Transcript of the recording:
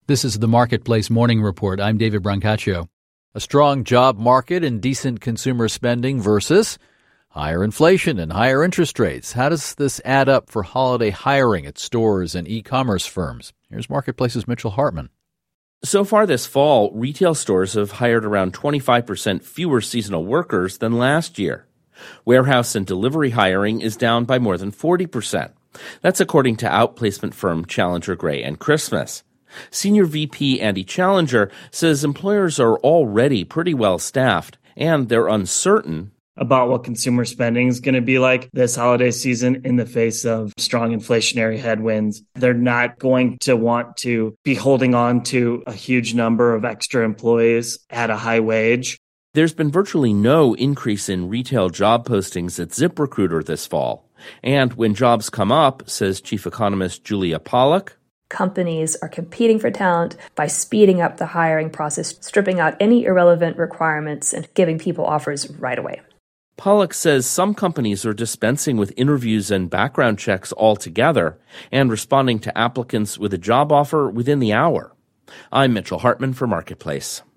This is the Marketplace Morning Report. I'm David Brancaccio. A strong job market and decent consumer spending versus higher inflation and higher interest rates. How does this add up for holiday hiring at stores and e-commerce firms? Here's Marketplace's Mitchell Hartman. So far this fall, retail stores have hired around 25% fewer seasonal workers than last year. Warehouse and delivery hiring is down by more than 40%. That's according to outplacement firm Challenger Gray and Christmas. Senior VP Andy Challenger says employers are already pretty well staffed, and they're uncertain about what consumer spending is going to be like this holiday season in the face of strong inflationary headwinds. They're not going to want to be holding on to a huge number of extra employees at a high wage. There's been virtually no increase in retail job postings at ZipRecruiter this fall. And when jobs come up, says Chief Economist Julia Pollack, companies are competing for talent by speeding up the hiring process, stripping out any irrelevant requirements and giving people offers right away. Pollack says some companies are dispensing with interviews and background checks altogether and responding to applicants with a job offer within the hour. I'm Mitchell Hartman for Marketplace.